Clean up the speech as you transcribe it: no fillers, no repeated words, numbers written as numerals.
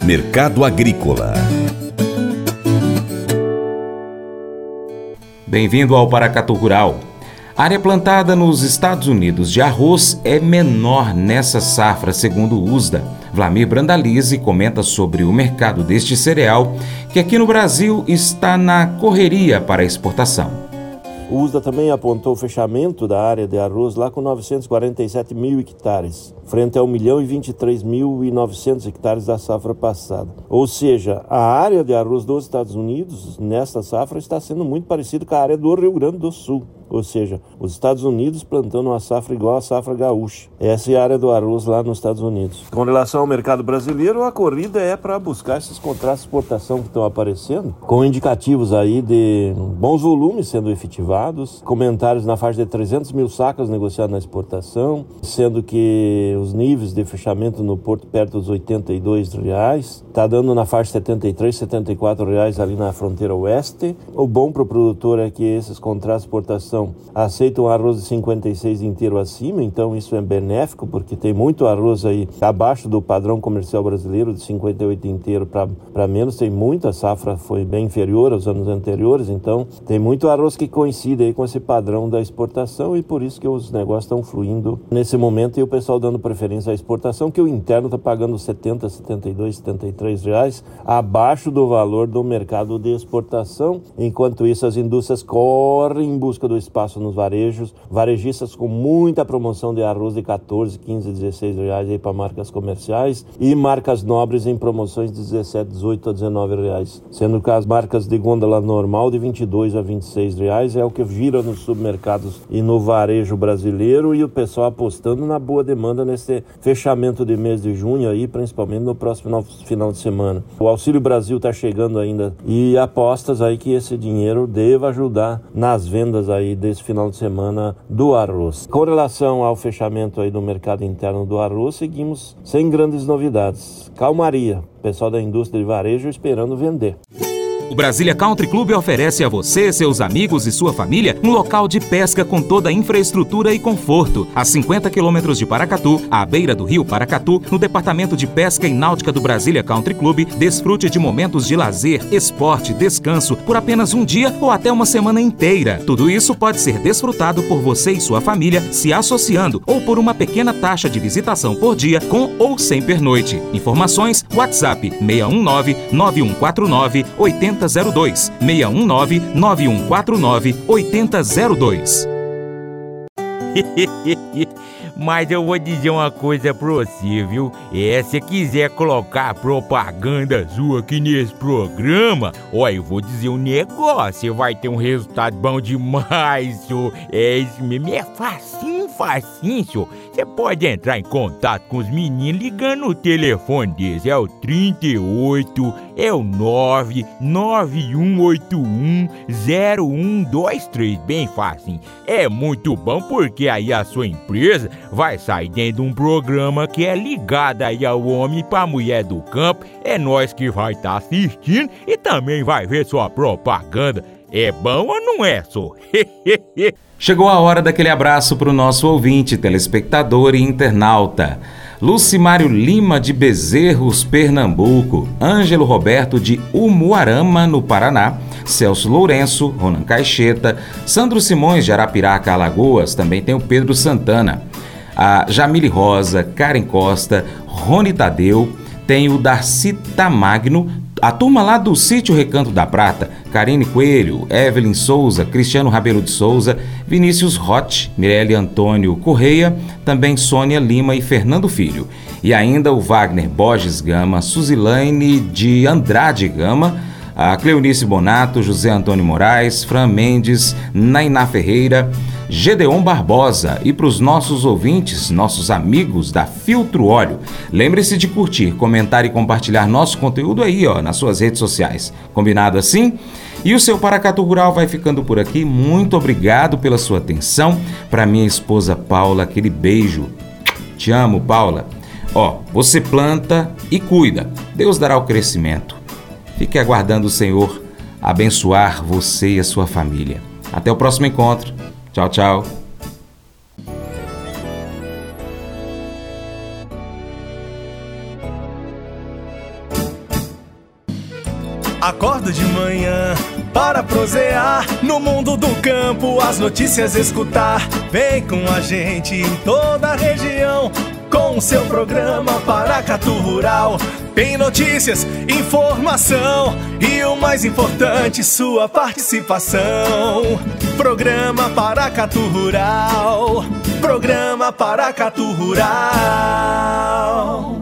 Mercado Agrícola. Bem-vindo ao Paracatu Rural. A área plantada nos Estados Unidos de arroz é menor nessa safra, segundo o USDA. Vlamir Brandalize comenta sobre o mercado deste cereal, que aqui no Brasil está na correria para a exportação. O USDA também apontou o fechamento da área de arroz lá com 947 mil hectares, frente a 1.023.900 hectares da safra passada. Ou seja, a área de arroz dos Estados Unidos, nesta safra, está sendo muito parecida com a área do Rio Grande do Sul. Ou seja, os Estados Unidos plantando uma safra igual à safra gaúcha. Essa é a área do arroz lá nos Estados Unidos. Com relação ao mercado brasileiro, a corrida é para buscar esses contratos de exportação que estão aparecendo, com indicativos aí de bons volumes sendo efetivados, comentários na faixa de 300 mil sacas negociadas na exportação, sendo que os níveis de fechamento no porto perto dos R$82, está dando na faixa de R$73, R$74 ali na fronteira oeste. O bom para o produtor é que esses contratos de exportação aceitam arroz de 56 inteiro acima, então isso é benéfico, porque tem muito arroz aí abaixo do padrão comercial brasileiro de 58 inteiro para menos, tem muita safra, foi bem inferior aos anos anteriores, então tem muito arroz que coincide aí com esse padrão da exportação e por isso que os negócios estão fluindo nesse momento e o pessoal dando preferência à exportação, que o interno está pagando 70, 72, 73 reais, abaixo do valor do mercado de exportação. Enquanto isso, as indústrias correm em busca do espaço nos varejos, varejistas com muita promoção de arroz de 14, 15, 16 reais aí para marcas comerciais e marcas nobres em promoções de 17, 18 a 19 reais, sendo que as marcas de gôndola normal de 22 a 26 reais é o que vira nos supermercados e no varejo brasileiro, e o pessoal apostando na boa demanda nesse fechamento de mês de junho aí, principalmente no próximo final de semana. O Auxílio Brasil está chegando ainda e apostas aí que esse dinheiro deva ajudar nas vendas aí desse final de semana do arroz. Com relação ao fechamento aí do mercado interno do arroz, seguimos sem grandes novidades. Calmaria, pessoal da indústria de varejo esperando vender. O Brasília Country Club oferece a você, seus amigos e sua família um local de pesca com toda a infraestrutura e conforto. A 50 quilômetros de Paracatu, à beira do rio Paracatu, no Departamento de Pesca e Náutica do Brasília Country Club, desfrute de momentos de lazer, esporte, descanso por apenas um dia ou até uma semana inteira. Tudo isso pode ser desfrutado por você e sua família se associando ou por uma pequena taxa de visitação por dia com ou sem pernoite. Informações, WhatsApp 619-9149-8002. 619-9149-8002. Mas eu vou dizer uma coisa pra você, viu? Se quiser colocar propaganda sua aqui nesse programa, eu vou dizer um negócio, você vai ter um resultado bom demais, senhor. Isso mesmo, é facinho, senhor. Você pode entrar em contato com os meninos ligando no telefone deles, é o 38, é o 991810123, bem fácil. É muito bom porque aí a sua empresa vai sair dentro de um programa que é ligado aí ao homem para a mulher do campo. É nós que vai estar assistindo e também vai ver sua propaganda. É bom ou não é, só? Chegou a hora daquele abraço para o nosso ouvinte, telespectador e internauta. Lucimário Lima de Bezerros, Pernambuco, Ângelo Roberto de Umuarama, no Paraná, Celso Lourenço, Ronan Caixeta, Sandro Simões de Arapiraca, Alagoas, também tem o Pedro Santana, a Jamile Rosa, Karen Costa, Rony Tadeu, tem o Darcy Tamagno, a turma lá do Sítio Recanto da Prata, Karine Coelho, Evelyn Souza, Cristiano Rabelo de Souza, Vinícius Roth, Mirelle Antônio Correia, também Sônia Lima e Fernando Filho. E ainda o Wagner Borges Gama, Suzilane de Andrade Gama, a Cleonice Bonato, José Antônio Moraes, Fran Mendes, Nainá Ferreira, Gedeon Barbosa. E para os nossos ouvintes, nossos amigos da Filtro Óleo, lembre-se de curtir, comentar e compartilhar nosso conteúdo aí, nas suas redes sociais. Combinado assim? E o seu Paracatu Rural vai ficando por aqui. Muito obrigado pela sua atenção. Para minha esposa Paula, aquele beijo. Te amo, Paula. Você planta e cuida. Deus dará o crescimento. Fique aguardando o Senhor abençoar você e a sua família. Até o próximo encontro. Tchau, tchau. Acordo de manhã para prosear no mundo do campo, as notícias escutar. Vem com a gente em toda a região com o seu programa Paracatu Rural. Tem notícias, informação e o mais importante, sua participação. Programa Paracatu Rural. Programa Paracatu Rural.